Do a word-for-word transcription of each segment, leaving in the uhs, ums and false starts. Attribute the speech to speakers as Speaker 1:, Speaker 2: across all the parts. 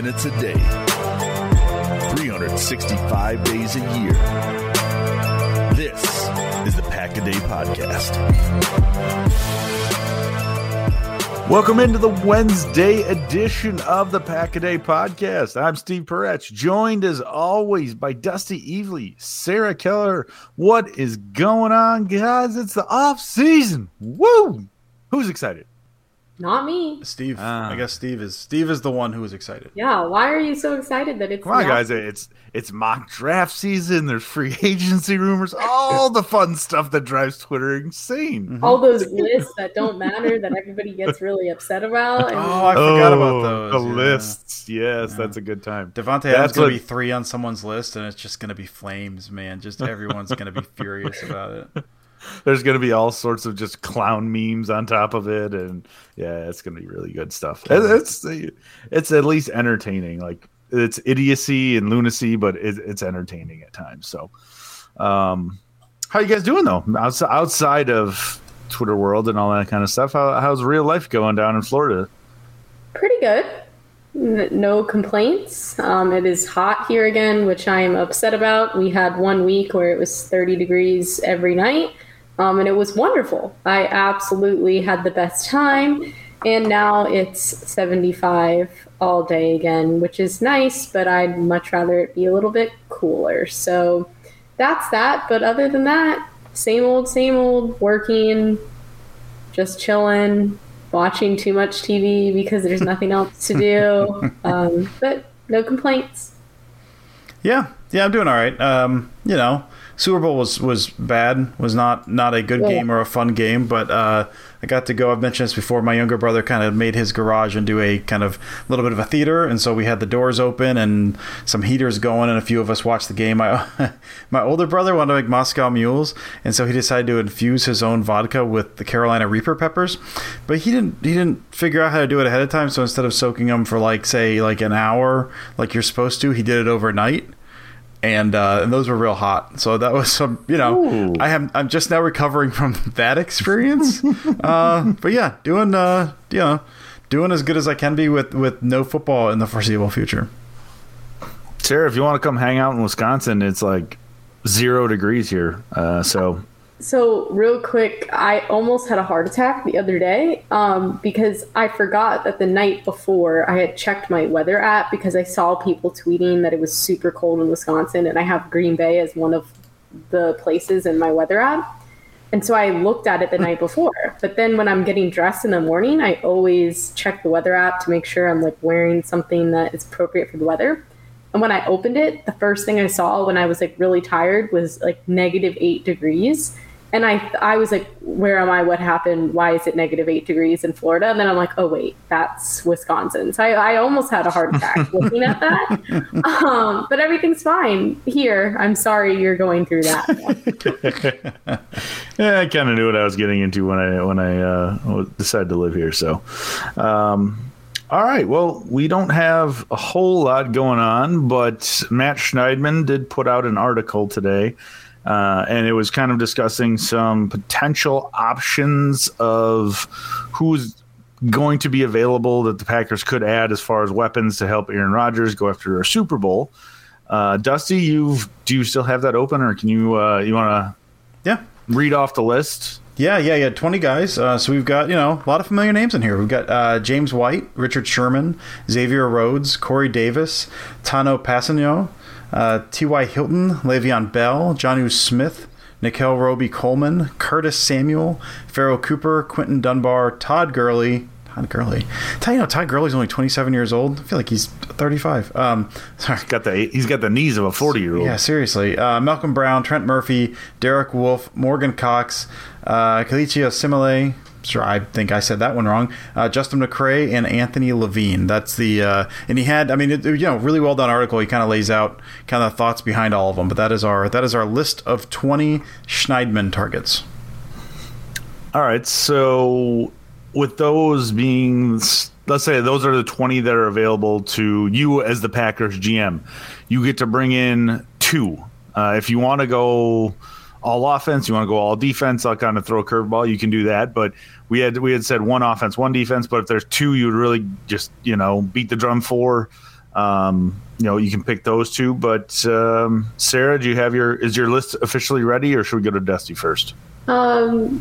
Speaker 1: minutes a day, three hundred sixty-five days a year. This is the Pack a Day Podcast. Welcome into the Wednesday edition of the Pack a Day Podcast. I'm Steve Peretz, joined as always by Dusty Evely, Sarah Keller. What is going on, guys? It's the off season. Woo! Who's excited?
Speaker 2: Not me.
Speaker 3: Steve.
Speaker 1: Ah.
Speaker 3: I guess Steve is Steve is the one who is excited.
Speaker 2: Yeah, why are you so excited that it's
Speaker 1: Come on,
Speaker 2: not-
Speaker 1: guys. It's it's mock draft season. There's free agency rumors. All the fun stuff that drives Twitter insane.
Speaker 2: all those lists that don't matter that everybody gets really upset about? And
Speaker 3: Oh, I forgot about
Speaker 1: Oh,
Speaker 3: those.
Speaker 1: The
Speaker 3: yeah.
Speaker 1: lists. Yes,
Speaker 3: Yeah.
Speaker 1: that's a good time.
Speaker 3: Devontae
Speaker 1: That's
Speaker 3: Adams going
Speaker 1: what-
Speaker 3: to be three on someone's list, and it's just going to be flames, man. Just everyone's going to be furious about it.
Speaker 1: There's going to be all sorts of just clown memes on top of it, and yeah, it's going to be really good stuff. It's it's at least entertaining. Like, it's idiocy and lunacy, but it, it's entertaining at times. So, um, how you guys doing though? Outside outside of Twitter world and all that kind of stuff, how, how's real life going down in Florida?
Speaker 2: pretty good. N- no complaints. Um, it is hot here again, which I am upset about. We had one week where it was thirty degrees every night, um, and it was wonderful. I absolutely had the best time. And now it's seventy-five all day again, which is nice, but I'd much rather it be a little bit cooler. So that's that. But other than that, same old, same old, working, just chilling, watching too much T V because there's nothing else to do. Um, but no complaints.
Speaker 3: Yeah, yeah, I'm doing all right. Um, you know, Super Bowl was, was bad, was not, not a good
Speaker 2: Yeah.
Speaker 3: game or a fun game, but uh, I got to go. I've mentioned this before. My younger brother kind of made his garage into a kind of little bit of a theater, and so we had the doors open and some heaters going, and a few of us watched the game. My my older brother wanted to make Moscow Mules, and so he decided to infuse his own vodka with the Carolina Reaper peppers, but he didn't he didn't figure out how to do it ahead of time. So instead of soaking them for like say like an hour like you're supposed to, he did it overnight. And uh, and those were real hot, so that was some, you know,
Speaker 1: Ooh.
Speaker 3: I am I'm just now recovering from that experience. uh, but yeah, doing uh, you know, doing as good as I can be with, with no football in the foreseeable future.
Speaker 1: Sarah, if you want to come hang out in Wisconsin, it's like zero degrees here. Uh, so
Speaker 2: So real quick, I almost had a heart attack the other day um, because I forgot that the night before I had checked my weather app because I saw people tweeting that it was super cold in Wisconsin, and I have Green Bay as one of the places in my weather app. And so I looked at it the night before. But then when I'm getting dressed in the morning, I always check the weather app to make sure I'm like wearing something that is appropriate for the weather. And when I opened it, the first thing I saw when I was like really tired was like negative eight degrees. And I I was like, where am I? What happened? Why is it negative eight degrees in Florida? And then I'm like, oh, wait, that's Wisconsin. So I, I almost had a heart attack looking at that. Um, but everything's fine here. I'm sorry you're going through that.
Speaker 1: yeah, I kind of knew what I was getting into when I when I uh, decided to live here. So, um, all right. Well, we don't have a whole lot going on, but Matt Schneidman did put out an article today. Uh, and it was kind of discussing some potential options of who's going to be available that the Packers could add as far as weapons to help Aaron Rodgers go after a Super Bowl. Uh, Dusty, you've do you still have that open, or can you uh, you want to
Speaker 3: Yeah.
Speaker 1: read off the list?
Speaker 3: Yeah, yeah, yeah. twenty guys. Uh, so we've got, you know, a lot of familiar names in here. We've got uh, James White, Richard Sherman, Xavier Rhodes, Corey Davis, Tano Passanio, uh, T Y. Hilton, Le'Veon Bell, Jonnu Smith, Nickel Roby Coleman, Curtis Samuel, Pharaoh Cooper, Quentin Dunbar, Todd Gurley. Todd Gurley. Tell you know, Todd Gurley's only twenty-seven years old. I feel like he's thirty-five. Um, sorry.
Speaker 1: Got the he's got the knees of a forty-year-old.
Speaker 3: Yeah, seriously. Uh, Malcolm Brown, Trent Murphy, Derek Wolfe, Morgan Cox, uh, Kalichi Osimile. Sure, I think I said that one wrong. Uh, Justin McCray and Anthony Levine. That's the uh, and he had. I mean, it, you know, really well done article. He kind of lays out kind of thoughts behind all of them. But that is our that is our list of twenty Schneidman targets.
Speaker 1: All right, so with those being, let's say those are the twenty that are available to you as the Packers G M. You get to bring in two. Uh, if you want to go all offense, you want to go all defense, I'll kind of throw a curveball, you can do that. But we had we had said one offense, one defense. But if there's two, you would really just, you know, beat the drum for. um, you know, you can pick those two. But um, Sarah, do you have your is your list officially ready, or should we go to Dusty first?
Speaker 2: Um,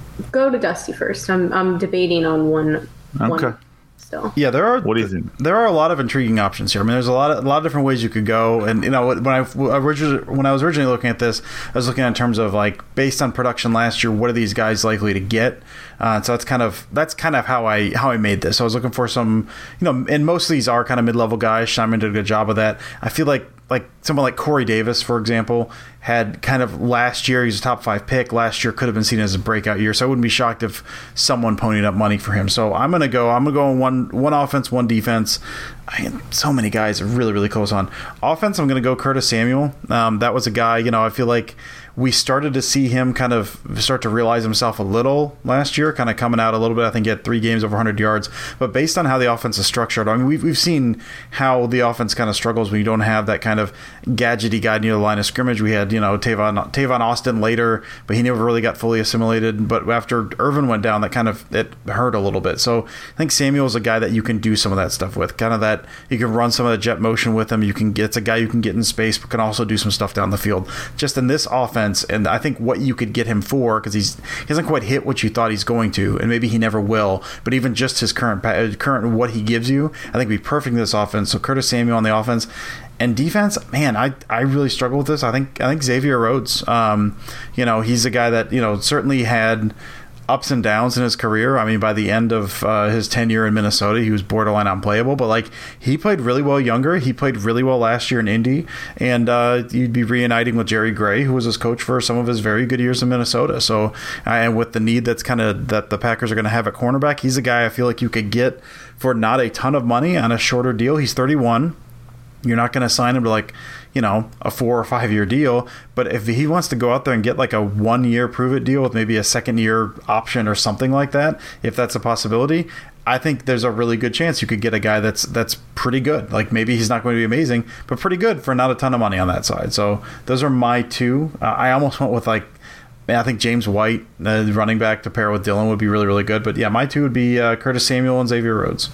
Speaker 2: go to Dusty first. I'm I'm debating on one.
Speaker 1: Okay.
Speaker 2: One still.
Speaker 3: Yeah, there are.
Speaker 1: What do you think?
Speaker 3: There are a lot of intriguing options here. I mean, there's a lot of a lot of different ways you could go. And you know, when I originally when I was originally looking at this, I was looking at in terms of like based on production last year, what are these guys likely to get? Uh, so that's kind of that's kind of how I how I made this. So I was looking for some, you know, and most of these are kind of mid level guys. Scheinman did a good job of that. I feel like. Like someone like Corey Davis, for example, had kind of last year, he's a top five pick. Last year could have been seen as a breakout year. So I wouldn't be shocked if someone ponied up money for him. So I'm going to go, I'm going to go on one, one offense, one defense. I, so many guys are really, really close on offense. I'm going to go Curtis Samuel. Um, that was a guy, you know, I feel like we started to see him kind of start to realize himself a little last year, kind of coming out a little bit. I think he had three games over one hundred yards. But based on how the offense is structured, I mean, we've, we've seen how the offense kind of struggles when you don't have that kind of gadgety guy near the line of scrimmage. We had, you know, Tavon, Tavon Austin later, but he never really got fully assimilated. But after Irvin went down, that kind of it hurt a little bit. So I think Samuel is a guy that you can do some of that stuff with. Kind of that you can run some of the jet motion with him. You can get, it's a guy you can get in space, but can also do some stuff down the field. Just in this offense, and I think what you could get him for, because he's he hasn't quite hit what you thought he's going to, and maybe he never will. But even just his current current what he gives you, I think would be perfect in this offense. So Curtis Samuel on the offense. And defense, man, I, I really struggle with this. I think I think Xavier Rhodes, um, you know, he's a guy that, you know, certainly had ups and downs in his career. I mean, by the end of uh, his tenure in Minnesota, he was borderline unplayable. But like, he played really well younger. He played really well last year in Indy, and uh, you'd be reuniting with Jerry Gray, who was his coach for some of his very good years in Minnesota. So, uh, and with the need that's kind of that the Packers are going to have at cornerback, he's a guy I feel like you could get for not a ton of money on a shorter deal. He's thirty-one. You're not going to sign him to like, you know, a four or five year deal. But if he wants to go out there and get like a one year prove it deal with maybe a second year option or something like that, if that's a possibility, I think there's a really good chance you could get a guy that's that's pretty good. Like maybe he's not going to be amazing, but pretty good for not a ton of money on that side. So those are my two. Uh, I almost went with like, I think James White, uh, running back to pair with Dillon would be really, really good. But yeah, my two would be uh, Curtis Samuel and Xavier Rhodes.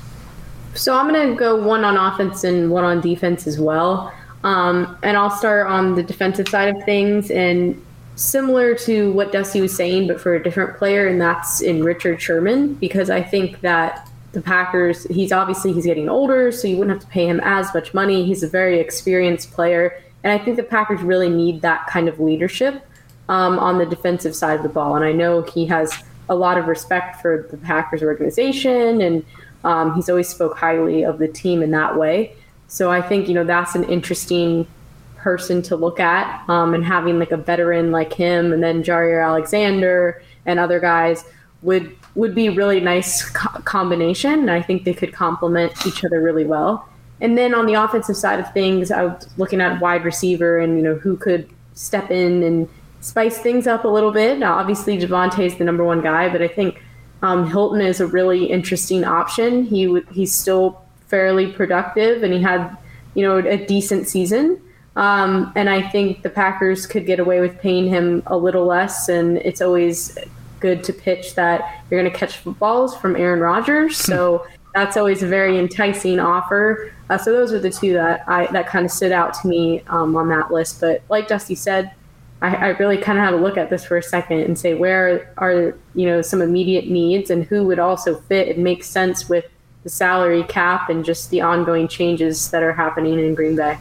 Speaker 2: So I'm going to go one on offense and one on defense as well. Um, and I'll start on the defensive side of things. And similar to what Dusty was saying, but for a different player, and that's in Richard Sherman, because I think that the Packers, he's obviously he's getting older, so you wouldn't have to pay him as much money. He's a very experienced player. And I think the Packers really need that kind of leadership um, on the defensive side of the ball. And I know he has a lot of respect for the Packers organization, and Um, he's always spoke highly of the team in that way. So I think, you know, that's an interesting person to look at, um, and having like a veteran like him and then Jaire Alexander and other guys would would be a really nice co- combination. And I think they could complement each other really well. And then on the offensive side of things, I was looking at wide receiver and, you know, who could step in and spice things up a little bit. Now, obviously, Javonte is the number one guy, but I think Um, Hilton is a really interesting option. He w- he's still fairly productive, and he had, you know, a decent season. Um, and I think the Packers could get away with paying him a little less. And it's always good to pitch that you're going to catch footballs from Aaron Rodgers. So that's always a very enticing offer. Uh, so those are the two that I that kind of stood out to me um, on that list. But like Dusty said, I, I really kind of had to look at this for a second and say, where are, you know, some immediate needs and who would also fit and make sense with the salary cap and just the ongoing changes that are happening in Green Bay.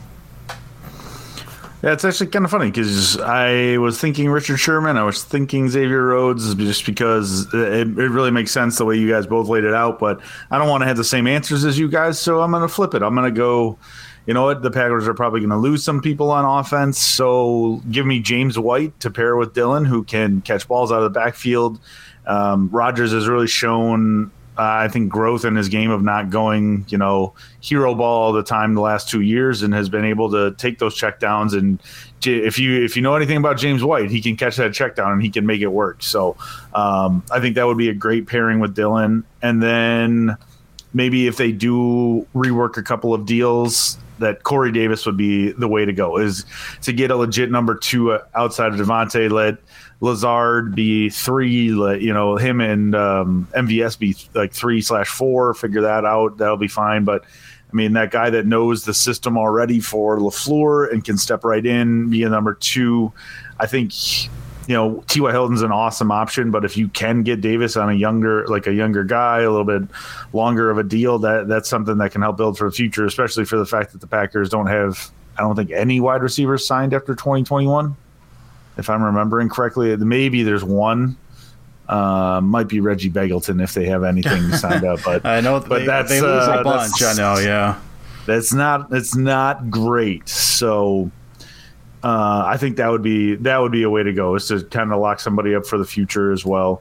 Speaker 1: Yeah, it's actually kind of funny because I was thinking Richard Sherman, I was thinking Xavier Rhodes, just because it, it really makes sense the way you guys both laid it out. But I don't want to have the same answers as you guys, so I'm going to flip it. I'm going to go. You know what? The Packers are probably going to lose some people on offense, so give me James White to pair with Dillon, who can catch balls out of the backfield. Um, Rodgers has really shown, uh, I think, growth in his game of not going, you know, hero ball all the time the last two years, and has been able to take those checkdowns. And if you if you know anything about James White, he can catch that checkdown and he can make it work. So um, I think that would be a great pairing with Dillon. And then maybe if they do rework a couple of deals, that Corey Davis would be the way to go, is to get a legit number two outside of Devontae, let Lazard be three, let, you know, him and um, M V S be like three slash four, figure that out. That'll be fine. But I mean, that guy that knows the system already for LaFleur and can step right in, be a number two. I think, you know, T Y. Hilton's an awesome option, but if you can get Davis on a younger, like a younger guy, a little bit longer of a deal, that that's something that can help build for the future, especially for the fact that the Packers don't have, I don't think, any wide receivers signed after twenty twenty-one. If I'm remembering correctly, maybe there's one. Uh, might be Reggie Begelton if they have anything signed up, but
Speaker 3: I know,
Speaker 1: but
Speaker 3: they,
Speaker 1: that's
Speaker 3: they lose
Speaker 1: uh,
Speaker 3: a bunch. I know, yeah.
Speaker 1: That's not it's not great. So uh, I think that would be that would be a way to go, is to kind of lock somebody up for the future as well.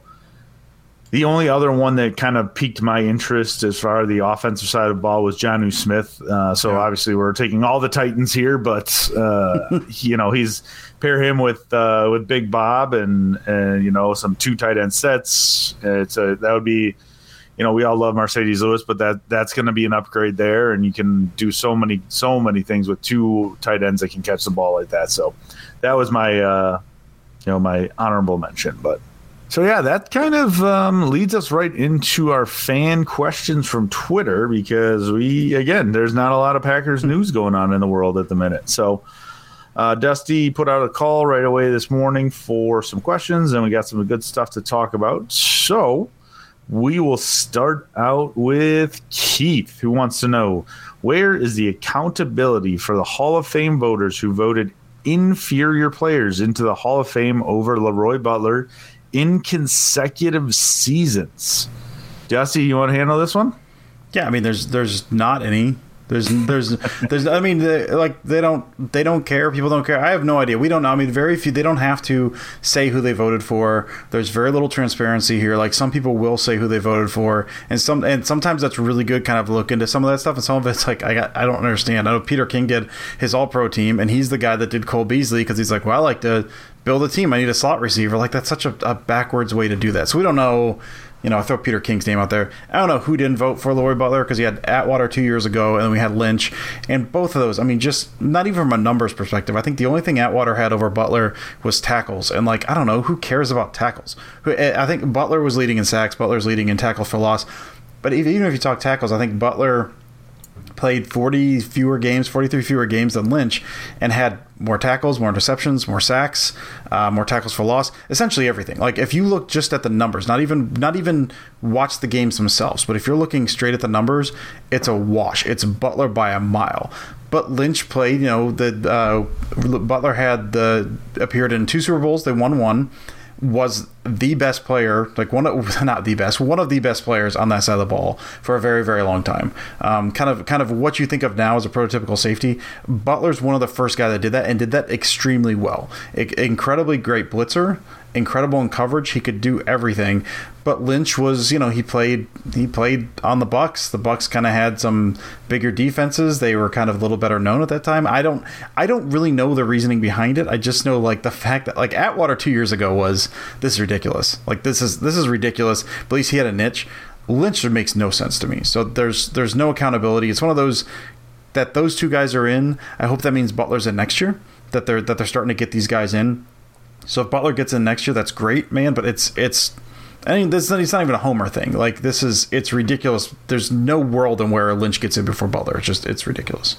Speaker 1: The only other one that kind of piqued my interest as far as the offensive side of the ball was Jonnu Smith. Uh, so yeah. Obviously we're taking all the Titans here, but uh, you know, he's pair him with uh, with Big Bob and and you know, some two tight end sets. It's a that would be, you know, we all love Mercedes Lewis, but that that's going to be an upgrade there, and you can do so many so many things with two tight ends that can catch the ball like that. So that was my uh, you know my honorable mention, but. So, yeah, that kind of um, leads us right into our fan questions from Twitter, because we, again, there's not a lot of Packers news going on in the world at the minute. So, uh, Dusty put out a call right away this morning for some questions, and we got some good stuff to talk about. So, we will start out with Keith, who wants to know, where is the accountability for the Hall of Fame voters who voted inferior players into the Hall of Fame over Leroy Butler in consecutive seasons? Jesse, you want to handle this one?
Speaker 3: Yeah, I mean, there's there's not any. There's there's there's. I mean, they, like they don't they don't care. People don't care. I have no idea. We don't know. I mean, very few. They don't have to say who they voted for. There's very little transparency here. Like, some people will say who they voted for, and some and sometimes that's really good. Kind of look into some of that stuff, and some of it's like I got I don't understand. I know Peter King did his All Pro team, and he's the guy that did Cole Beasley, because he's like, well, I like to build a team. I need a slot receiver. Like, that's such a, a backwards way to do that. So we don't know. You know, I throw Peter King's name out there. I don't know who didn't vote for Leroy Butler, because he had Atwater two years ago, and then we had Lynch. And both of those, I mean, just not even from a numbers perspective. I think the only thing Atwater had over Butler was tackles. And, like, I don't know, who cares about tackles? I think Butler was leading in sacks. Butler's leading in tackles for loss. But even if you talk tackles, I think Butler played forty fewer games, forty-three fewer games than Lynch, and had more tackles, more interceptions, more sacks, uh, more tackles for loss, essentially everything. Like, if you look just at the numbers, not even not even watch the games themselves, but if you're looking straight at the numbers, it's a wash. It's Butler by a mile. But Lynch played, you know, the uh, Butler had the appeared in two Super Bowls. They won one. Was the best player, like one of, not the best, one of the best players on that side of the ball for a very, very long time. Um, kind of, kind of what you think of now as a prototypical safety. Butler's one of the first guys that did that, and did that extremely well. I- incredibly great blitzer, incredible in coverage. He could do everything. But Lynch was, you know, he played he played on the Bucs. The Bucs kind of had some bigger defenses. They were kind of a little better known at that time. I don't I don't really know the reasoning behind it. I just know, like, the fact that, like, Atwater two years ago was, this is ridiculous. Like, this is this is ridiculous. But at least he had a niche. Lynch makes no sense to me. So there's there's no accountability. It's one of those that those two guys are in. I hope that means Butler's in next year. That they're that they're starting to get these guys in. So if Butler gets in next year, that's great, man. But it's it's. I mean, this is not, it's not even a homer thing. Like, this is, it's ridiculous. There's no world in where Lynch gets in before Butler. It's just, it's ridiculous.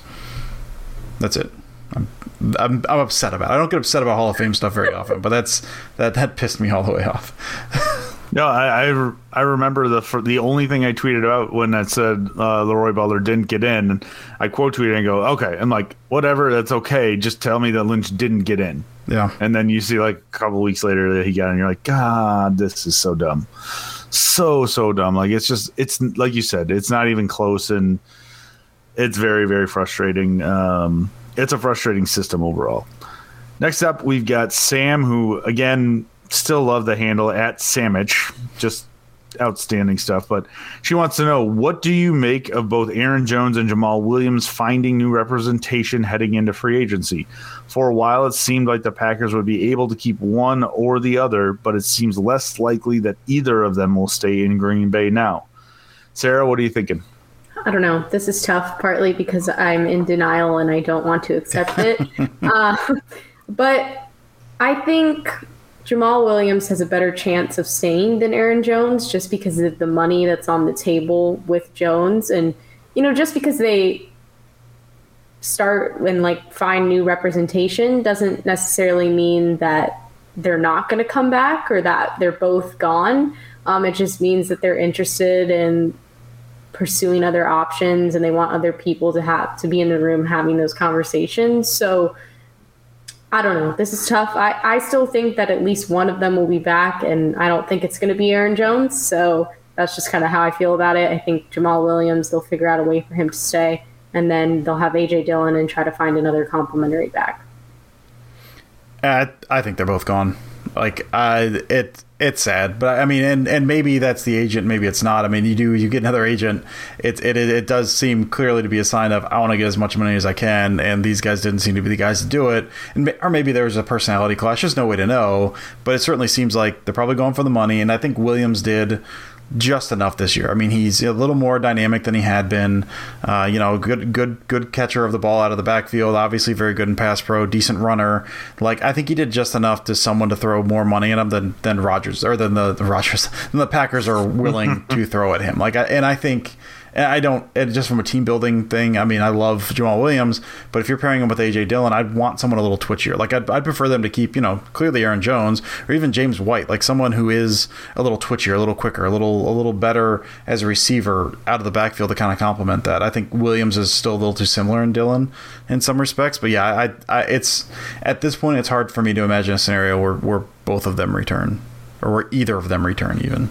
Speaker 3: That's it. I'm, I'm, I'm upset about it. I don't get upset about Hall of Fame stuff very often, but that's, that, that pissed me all the way off.
Speaker 1: No, I, I, I remember the for the only thing I tweeted out when that said uh, Leroy Butler didn't get in, and I quote tweeted and go, okay. I'm like, whatever, that's okay. Just tell me that Lynch didn't get in.
Speaker 3: Yeah.
Speaker 1: And then you see, like, a couple weeks later that he got in, and you're like, God, this is so dumb. So, so dumb. Like, it's just, it's like you said, it's not even close, and it's very, very frustrating. Um, it's a frustrating system overall. Next up, we've got Sam, who, again, still love the handle at Samich. Just outstanding stuff. But she wants to know, what do you make of both Aaron Jones and Jamal Williams finding new representation heading into free agency? For a while, it seemed like the Packers would be able to keep one or the other, but it seems less likely that either of them will stay in Green Bay now. Sarah, what are you thinking?
Speaker 2: I don't know. This is tough, partly because I'm in denial and I don't want to accept it. uh, but I think Jamal Williams has a better chance of staying than Aaron Jones, just because of the money that's on the table with Jones. And you know, just because they start and like find new representation doesn't necessarily mean that they're not going to come back or that they're both gone. Um, it just means that they're interested in pursuing other options and they want other people to have to be in the room having those conversations. So I don't know. This is tough. I, I still think that at least one of them will be back, and I don't think it's going to be Aaron Jones. So that's just kind of how I feel about it. I think Jamal Williams, they'll figure out a way for him to stay, and then they'll have A J Dillon and try to find another complimentary back.
Speaker 3: I, I think they're both gone. Like, I, it, it's sad, but I mean, and, and maybe that's the agent, maybe it's not. I mean, you do, you get another agent. It, it, it does seem clearly to be a sign of, I want to get as much money as I can. And these guys didn't seem to be the guys to do it. And, or maybe there was a personality clash. There's no way to know, but it certainly seems like they're probably going for the money. And I think Williams did just enough this year. I mean, he's a little more dynamic than he had been. Uh, you know, good, good, good catcher of the ball out of the backfield. Obviously, very good in pass pro. Decent runner. Like, I think he did just enough to someone to throw more money at him than than Rodgers or than the, the Rodgers than the Packers are willing to throw at him. Like, I, and I think. I don't, just from a team building thing, I mean, I love Jamal Williams, but if you're pairing him with A J Dillon, I'd want someone a little twitchier. Like, I'd, I'd prefer them to keep, you know, clearly Aaron Jones or even James White, like someone who is a little twitchier, a little quicker, a little a little better as a receiver out of the backfield to kind of complement that. I think Williams is still a little too similar in Dillon in some respects, but yeah, I, I it's at this point, it's hard for me to imagine a scenario where, where both of them return or where either of them return even.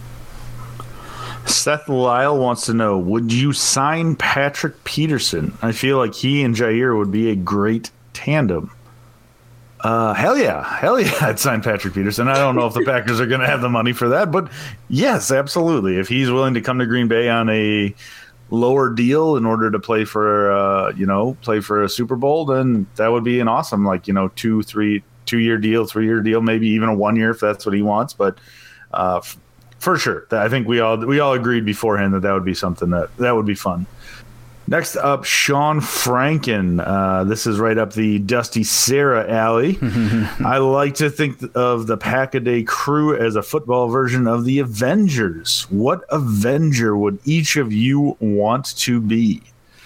Speaker 1: Seth Lyle wants to know, would you sign Patrick Peterson? I feel like he and Jair would be a great tandem. Uh, hell yeah. Hell yeah, I'd sign Patrick Peterson. I don't know if the Packers are going to have the money for that, but yes, absolutely. If he's willing to come to Green Bay on a lower deal in order to play for, uh, you know, play for a Super Bowl, then that would be an awesome, like, you know, two, three, two-year deal, three-year deal, maybe even a one-year if that's what he wants. But, uh, for sure. I think we all we all agreed beforehand that that would be something that, that would be fun. Next up, Sean Franken. Uh, this is right up the Dusty Sarah alley. I like to think of the Pack-A-Day crew as a football version of the Avengers. What Avenger would each of you want to be?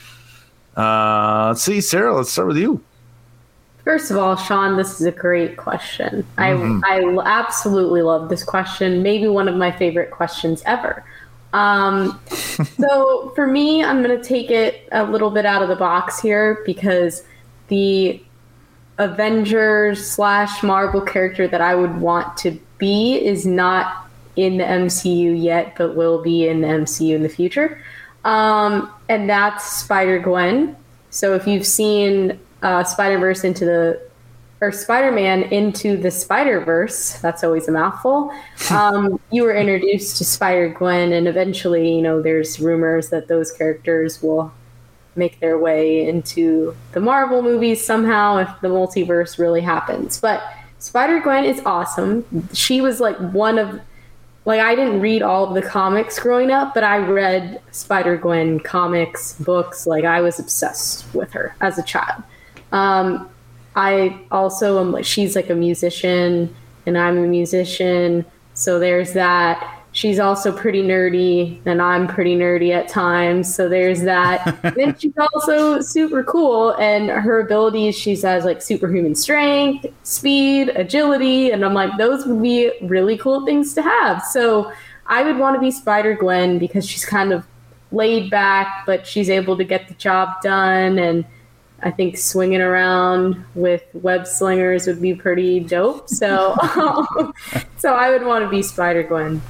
Speaker 1: Uh, let's see, Sarah, let's start with you.
Speaker 2: First of all, Sean, this is a great question. Mm-hmm. I I absolutely love this question. Maybe one of my favorite questions ever. Um, so for me, I'm going to take it a little bit out of the box here because the Avengers slash Marvel character that I would want to be is not in the M C U yet, but will be in the M C U in the future. Um, and that's Spider-Gwen. So if you've seen Uh, Spider-Verse into the, or Spider-Man into the Spider-Verse, that's always a mouthful. Um, you were introduced to Spider-Gwen, and eventually, you know, there's rumors that those characters will make their way into the Marvel movies somehow if the multiverse really happens. But Spider-Gwen is awesome. She was like one of, like, I didn't read all of the comics growing up, but I read Spider-Gwen comics, books. Like, I was obsessed with her as a child. Um, I also am like, she's like a musician and I'm a musician. So there's that. She's also pretty nerdy and I'm pretty nerdy at times. So there's that. Then she's also super cool, and her abilities, she has like superhuman strength, speed, agility. And I'm like, those would be really cool things to have. So I would want to be Spider-Gwen because she's kind of laid back, but she's able to get the job done. And I think swinging around with web slingers would be pretty dope. So, so I would want to be Spider-Gwen.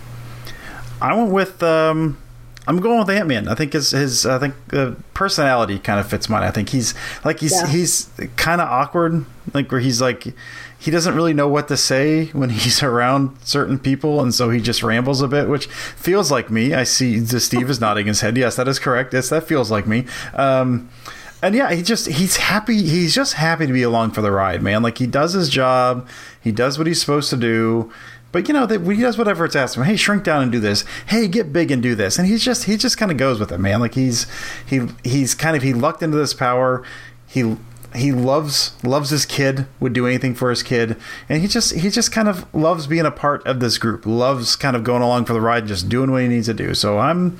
Speaker 3: I went with. Um, I'm going with Ant-Man. I think his his I think the personality kind of fits mine. I think he's like he's yeah. he's kind of awkward, like where he's like he doesn't really know what to say when he's around certain people, and so he just rambles a bit, which feels like me. I see the Steve is nodding his head. Yes, that is correct. Yes, that feels like me. Um, And yeah, he just, he's happy. He's just happy to be along for the ride, man. Like, he does his job. He does what he's supposed to do. But, you know, that he does whatever it's asked him. Hey, shrink down and do this. Hey, get big and do this. And he's just, he just kind of goes with it, man. Like, he's, he, he's kind of, he lucked into this power. He, he loves, loves his kid, would do anything for his kid. And he just, he just kind of loves being a part of this group. Loves kind of going along for the ride, just doing what he needs to do. So I'm,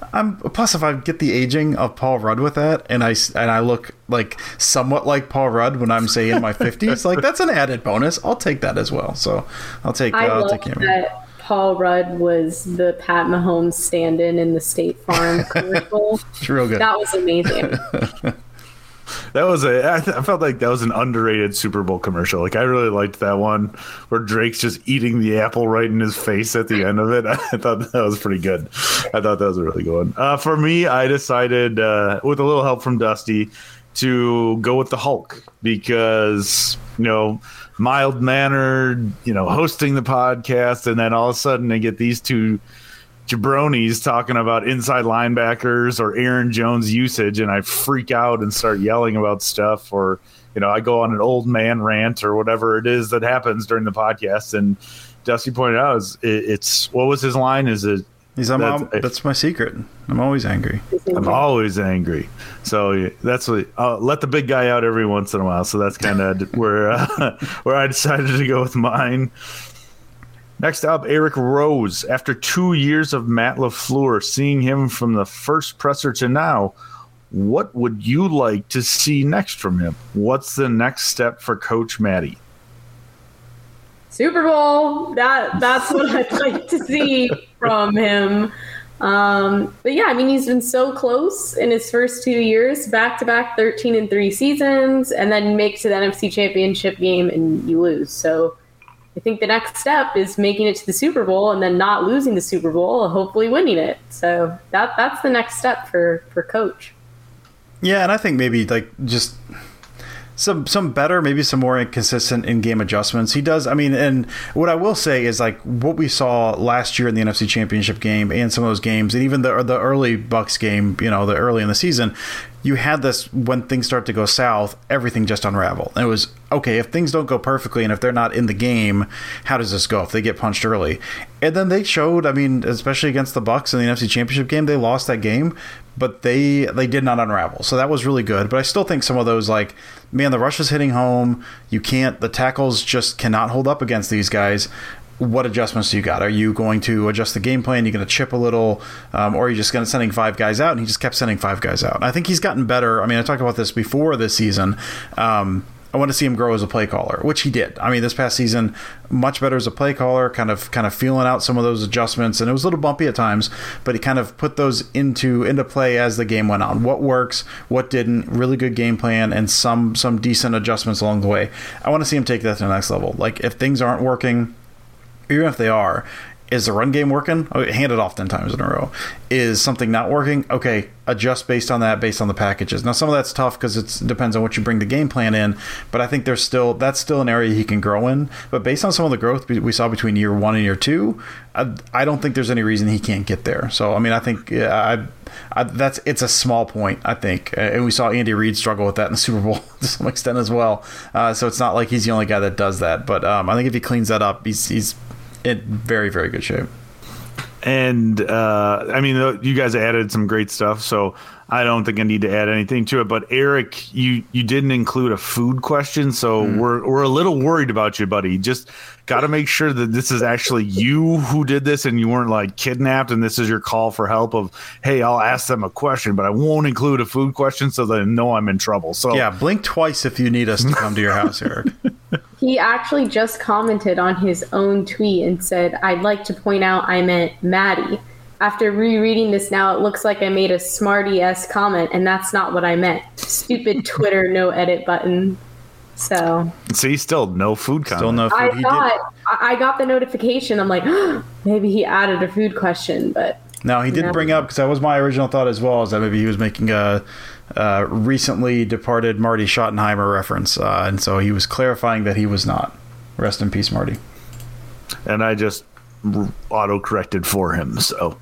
Speaker 3: I'm plus if I get the aging of Paul Rudd with that, and I and I look like somewhat like Paul Rudd when I'm say in my fifties, like that's an added bonus. I'll take that as well. So I'll take. Uh,
Speaker 2: I
Speaker 3: I'll
Speaker 2: love
Speaker 3: take Cameron.
Speaker 2: that Paul Rudd was the Pat Mahomes stand-in in the State Farm commercial.
Speaker 3: It's real good.
Speaker 2: That was amazing.
Speaker 1: That was a. I, th- I felt like that was an underrated Super Bowl commercial. Like I really liked that one where Drake's just eating the apple right in his face at the end of it. I thought that was pretty good. I thought that was a really good one. Uh, for me, I decided uh, with a little help from Dusty to go with the Hulk because you know mild mannered, you know, hosting the podcast, and then all of a sudden they get these two jabronis talking about inside linebackers or Aaron Jones usage, and I freak out and start yelling about stuff, or you know I go on an old man rant or whatever it is that happens during the podcast. And Dusty pointed out is it, it's what was his line? Is it?
Speaker 3: He's I'm that's, al- that's my secret. I'm always angry.
Speaker 1: I'm always angry. So that's what I'll let the big guy out every once in a while. So that's kind of where uh, where I decided to go with mine. Next up, Eric Rose. After two years of Matt LaFleur, seeing him from the first presser to now, what would you like to see next from him? What's the next step for Coach Matty?
Speaker 2: Super Bowl. That that's what I'd like to see from him. Um, but yeah, I mean, he's been so close in his first two years, back-to-back thirteen and three seasons, and then make to the N F C Championship game and you lose. So I think the next step is making it to the Super Bowl and then not losing the Super Bowl, hopefully winning it. So that that's the next step for, for Coach.
Speaker 3: Yeah, and I think maybe like just some some better, maybe some more inconsistent in-game adjustments. He does, I mean, and what I will say is like what we saw last year in the N F C Championship game and some of those games, and even the the early Bucs game, you know, the early in the season, you had this when things start to go south, everything just unraveled. And it was, okay, if things don't go perfectly and if they're not in the game, how does this go if they get punched early? And then they showed, I mean, especially against the Bucs in the N F C Championship game, they lost that game, but they they did not unravel. So that was really good. But I still think some of those, like, man, the rush is hitting home. You can't, the tackles just cannot hold up against these guys. What adjustments do you got? Are you going to adjust the game plan? Are you going to chip a little? Um, or are you just going to sending five guys out? And he just kept sending five guys out. And I think he's gotten better. I mean, I talked about this before this season. Um, I want to see him grow as a play caller, which he did. I mean, this past season, much better as a play caller, kind of kind of feeling out some of those adjustments. And it was a little bumpy at times, but he kind of put those into into play as the game went on. What works, what didn't, really good game plan, and some some decent adjustments along the way. I want to see him take that to the next level. Like, if things aren't working, even if they are, is the run game working? Okay, hand it off ten times in a row. Is something not working? Okay, adjust based on that, based on the packages. Now, some of that's tough because it depends on what you bring the game plan in, but I think there's still that's still an area he can grow in. But based on some of the growth we saw between year one and year two, I, I don't think there's any reason he can't get there. So, I mean, I think yeah, I, I, that's it's a small point, I think. And we saw Andy Reid struggle with that in the Super Bowl to some extent as well. Uh, so it's not like he's the only guy that does that. But um, I think if he cleans that up, he's he's in very, very good shape.
Speaker 1: And uh, I mean, you guys added some great stuff, so I don't think I need to add anything to it. But Eric, you you didn't include a food question, so mm. we're we're a little worried about you, buddy. Just got to make sure that this is actually you who did this, and you weren't like kidnapped, and this is your call for help. Of hey, I'll ask them a question, but I won't include a food question, so they know I'm in trouble. So
Speaker 3: yeah, blink twice if you need us to come to your house, Eric.
Speaker 2: He actually just commented on his own tweet and said, "I'd like to point out I meant Maddie. After rereading this now, it looks like I made a smarty-esque comment, and that's not what I meant. Stupid Twitter no edit button." So
Speaker 1: see, still no food comment.
Speaker 3: Still no food.
Speaker 2: I
Speaker 3: he
Speaker 2: thought
Speaker 3: did.
Speaker 2: I got the notification. I'm like, oh, maybe he added a food question, but
Speaker 3: no, he did
Speaker 2: no.
Speaker 3: bring up, because that was my original thought as well, is that maybe he was making a uh, recently departed Marty Schottenheimer reference, uh, and so he was clarifying that he was not. Rest in peace, Marty.
Speaker 1: And I just auto-corrected for him, so.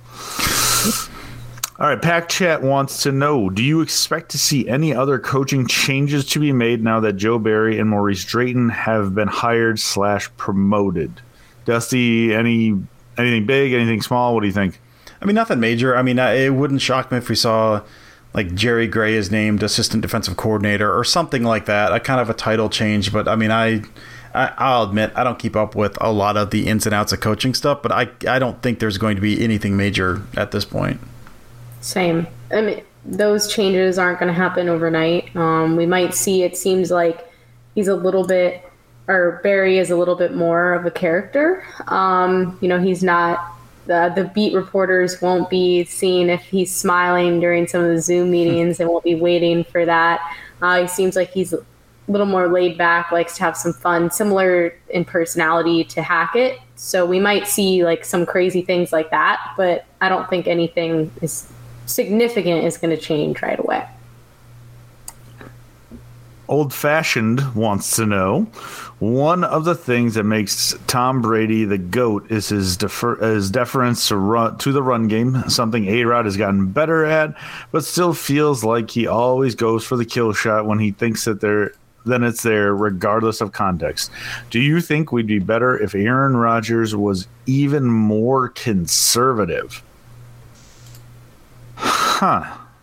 Speaker 1: All right, Pack Chat wants to know, do you expect to see any other coaching changes to be made now that Joe Barry and Maurice Drayton have been hired slash promoted? Dusty, any anything big, anything small? What do you think?
Speaker 3: I mean, nothing major. I mean, it wouldn't shock me if we saw like Jerry Gray is named assistant defensive coordinator or something like that, a kind of a title change. But I mean, I, I I'll admit I don't keep up with a lot of the ins and outs of coaching stuff, but I I don't think there's going to be anything major at this point.
Speaker 2: Same. I mean, those changes aren't going to happen overnight. Um, we might see, it seems like he's a little bit, or Barry is a little bit more of a character. Um, you know, he's not, the, the beat reporters won't be seeing if he's smiling during some of the Zoom meetings. They won't be waiting for that. Uh, he seems like he's a little more laid back, likes to have some fun, similar in personality to Hackett. So we might see like some crazy things like that, but I don't think anything is significant is going to change right away.
Speaker 1: Old Fashioned wants to know, one of the things that makes Tom Brady the GOAT is his, defer, his deference to, run, to the run game, something A-Rod has gotten better at, but still feels like he always goes for the kill shot when he thinks that they're then it's there regardless of context. Do you think we'd be better if Aaron Rodgers was even more conservative? Huh.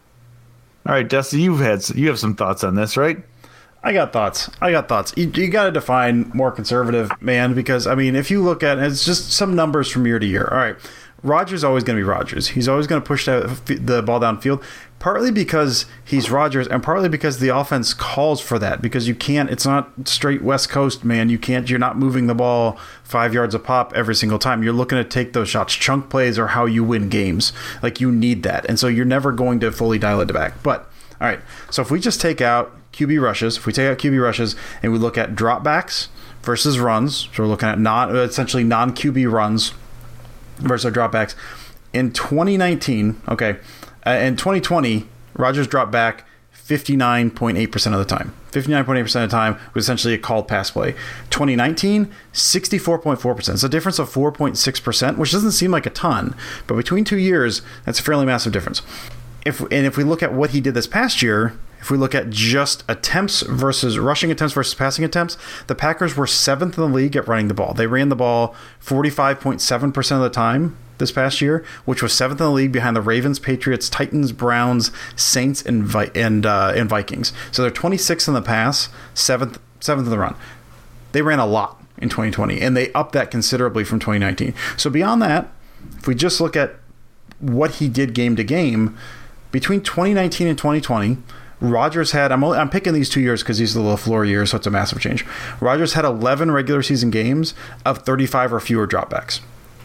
Speaker 1: All right, Dusty, you've had you have some thoughts on this, right?
Speaker 3: I got thoughts. I got thoughts. You, you got to define more conservative, man, because, I mean, if you look at it, it's just some numbers from year to year. All right, Rodgers is always going to be Rodgers. He's always going to push the, the ball downfield, partly because he's Rodgers and partly because the offense calls for that, because you can't, it's not straight West Coast, man. You can't, you're not moving the ball five yards a pop every single time. You're looking to take those shots. Chunk plays are how you win games. Like, you need that. And so you're never going to fully dial it back. But, all right, so if we just take out Q B rushes, if we take out Q B rushes and we look at dropbacks versus runs, so we're looking at non, essentially non-Q B runs versus dropbacks. In twenty nineteen, okay, uh, in twenty twenty, Rodgers dropped back fifty-nine point eight percent of the time. fifty-nine point eight percent of the time was essentially a called pass play. twenty nineteen, sixty-four point four percent. It's a difference of four point six percent, which doesn't seem like a ton, but between two years, that's a fairly massive difference. If and if we look at what he did this past year, if we look at just attempts versus rushing attempts versus passing attempts, the Packers were seventh in the league at running the ball. They ran the ball forty-five point seven percent of the time this past year, which was seventh in the league behind the Ravens, Patriots, Titans, Browns, Saints, and Vi- and uh, and Vikings. So they're twenty-sixth in the pass, seventh seventh in the run. They ran a lot in twenty twenty, and they upped that considerably from twenty nineteen. So beyond that, if we just look at what he did game to game, between twenty nineteen and twenty twenty, Rodgers had, I'm only, I'm picking these two years because these are the LaFleur years, so it's a massive change. Rodgers had eleven regular season games of thirty-five or fewer dropbacks.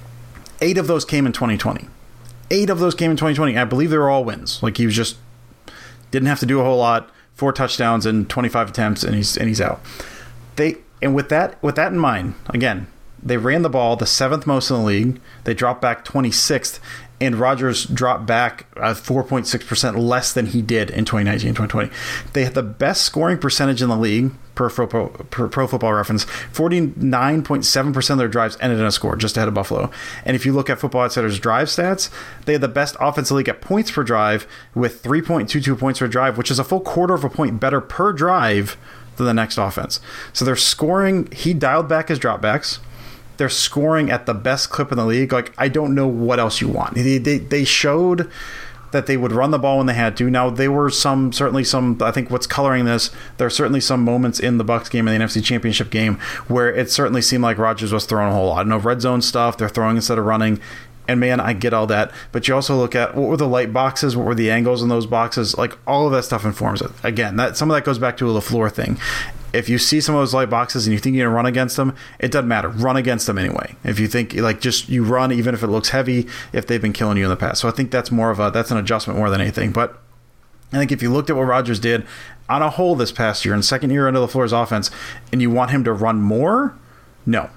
Speaker 3: Eight of those came in twenty twenty. Eight of those came in twenty twenty. I believe they were all wins. Like, he was just, didn't have to do a whole lot, four touchdowns and twenty-five attempts, and he's and he's out. They and with that with that in mind, again, they ran the ball the seventh most in the league. They dropped back twenty-sixth. And Rodgers dropped back uh, four point six percent less than he did in twenty nineteen and twenty twenty. They had the best scoring percentage in the league per, per, per Pro Football Reference. forty-nine point seven percent of their drives ended in a score, just ahead of Buffalo. And if you look at Football Outsiders' drive stats, they had the best offensive league at points per drive with three point two two points per drive, which is a full quarter of a point better per drive than the next offense. So they're scoring. He dialed back his dropbacks. They're scoring at the best clip in the league. Like, I don't know what else you want. They, they they showed that they would run the ball when they had to. Now, there were some, certainly some, I think what's coloring this, there are certainly some moments in the Bucs game and the N F C Championship game where it certainly seemed like Rodgers was throwing a whole lot. I know red zone stuff, they're throwing instead of running. And man, I get all that. But you also look at what were the light boxes, what were the angles in those boxes, like all of that stuff informs it. Again, that some of that goes back to a LaFleur thing. If you see some of those light boxes and you think you're going to run against them, it doesn't matter. Run against them anyway. If you think, like, just you run even if it looks heavy, if they've been killing you in the past. So I think that's more of a, that's an adjustment more than anything. But I think if you looked at what Rodgers did on a whole this past year, and second year under LaFleur's offense, and you want him to run more, no.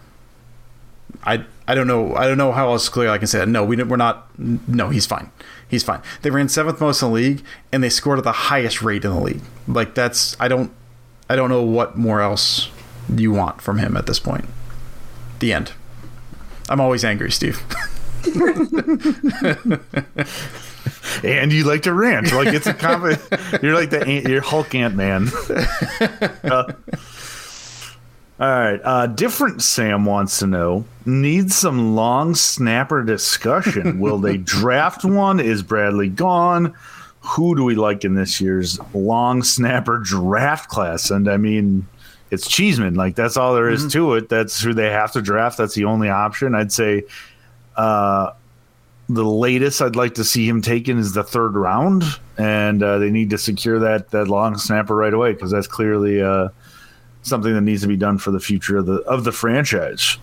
Speaker 3: I I don't know. I don't know how else clear I can say that. No, we, we're not. No, he's fine. He's fine. They ran seventh most in the league, and they scored at the highest rate in the league. Like, that's, I don't, I don't know what more else you want from him at this point. The end. I'm always angry, Steve.
Speaker 1: And you like to rant. Like, it's a comment. You're like the you're Hulk Ant-Man. uh, all right. Uh, different Sam wants to know, needs some long snapper discussion. Will they draft one? Is Bradley gone? Who do we like in this year's long snapper draft class? And I mean, it's Cheeseman. Like, that's all there is mm-hmm. to it. That's who they have to draft. That's the only option. I'd say uh, the latest I'd like to see him taken is the third round, and uh, they need to secure that that long snapper right away because that's clearly uh, something that needs to be done for the future of the of the franchise.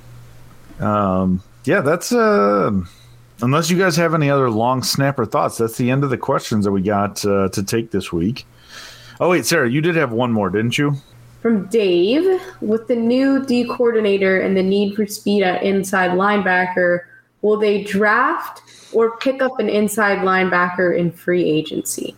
Speaker 1: Um, yeah, that's uh, unless you guys have any other long snapper thoughts, that's the end of the questions that we got uh, to take this week. Oh wait, Sarah, you did have one more, didn't you?
Speaker 2: From Dave, with the new D coordinator and the need for speed at inside linebacker, will they draft or pick up an inside linebacker in free agency?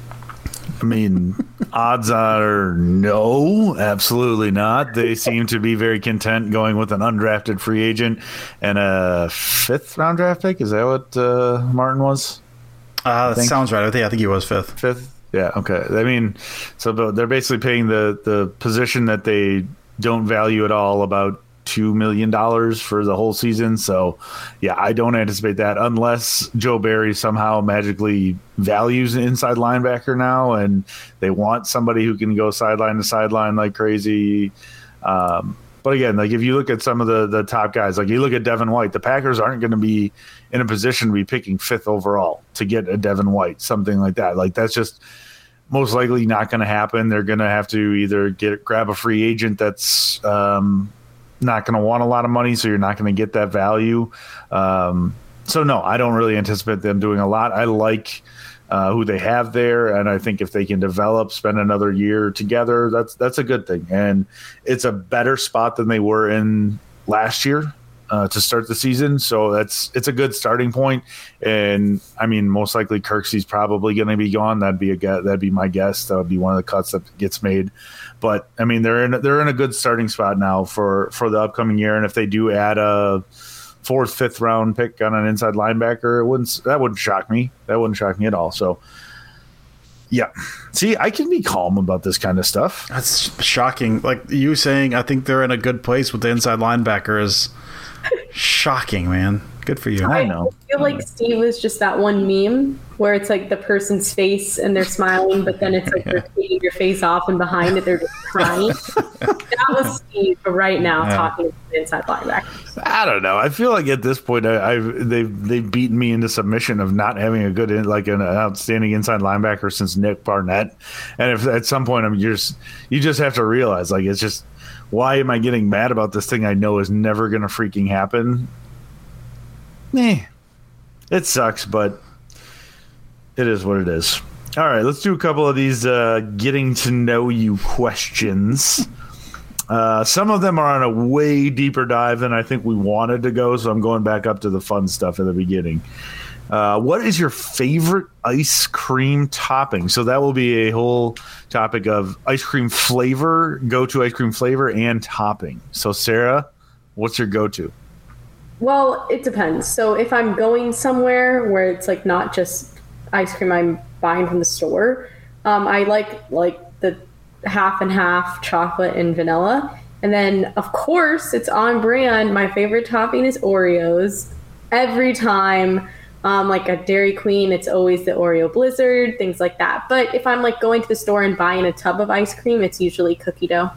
Speaker 1: I mean, odds are no, absolutely not. They seem to be very content going with an undrafted free agent and a fifth round draft pick. Is that what uh, Martin was?
Speaker 3: Uh, that sounds right. I think I think he was fifth.
Speaker 1: Fifth. Yeah. Okay. I mean, so they're basically paying the the position that they don't value at all about two million dollars for the whole season. So, yeah, I don't anticipate that unless Joe Barry somehow magically values an inside linebacker now and they want somebody who can go sideline to sideline like crazy. Um, but again, like if you look at some of the, the top guys, like you look at Devin White, the Packers aren't going to be in a position to be picking fifth overall to get a Devin White, something like that. Like that's just most likely not going to happen. They're going to have to either get grab a free agent that's um, not going to want a lot of money, so you're not going to get that value. Um, so, no, I don't really anticipate them doing a lot. I like uh, who they have there, and I think if they can develop, spend another year together, that's that's a good thing. And it's a better spot than they were in last year uh, to start the season. So that's it's a good starting point. And, I mean, most likely Kirksey's probably going to be gone. That'd be a that'd be my guess. That would be one of the cuts that gets made. But I mean, they're in they're in a good starting spot now for, for the upcoming year. And if they do add a fourth, fifth round pick on an inside linebacker, it wouldn't that wouldn't shock me. That wouldn't shock me at all. So, yeah. See, I can be calm about this kind of stuff.
Speaker 3: That's shocking. Like you saying, I think they're in a good place with the inside linebacker is shocking, man. Good for you.
Speaker 2: I know. I feel like Steve is just that one meme where it's like the person's face and they're smiling, but then it's like yeah. they're taking your face off and behind it they're just crying. That was Steve right now yeah. talking to the inside linebacker.
Speaker 1: I don't know. I feel like at this point I, I've they've they've beaten me into submission of not having a good like an outstanding inside linebacker since Nick Barnett. And if at some point I'm just you just have to realize like it's just why am I getting mad about this thing I know is never going to freaking happen? Meh. It sucks, but it is what it is. All right, let's do a couple of these uh, getting to know you questions. Uh, some of them are on a way deeper dive than I think we wanted to go, so I'm going back up to the fun stuff at the beginning. Uh, what is your favorite ice cream topping? So that will be a whole topic of ice cream flavor, go-to ice cream flavor, and topping. So, Sarah, what's your go-to?
Speaker 2: Well, it depends. So if I'm going somewhere where it's like not just ice cream I'm buying from the store, um, I like like the half and half chocolate and vanilla. And then, of course, it's on brand. My favorite topping is Oreos. Every time, um, like a Dairy Queen, it's always the Oreo Blizzard, things like that. But if I'm like going to the store and buying a tub of ice cream, it's usually cookie dough.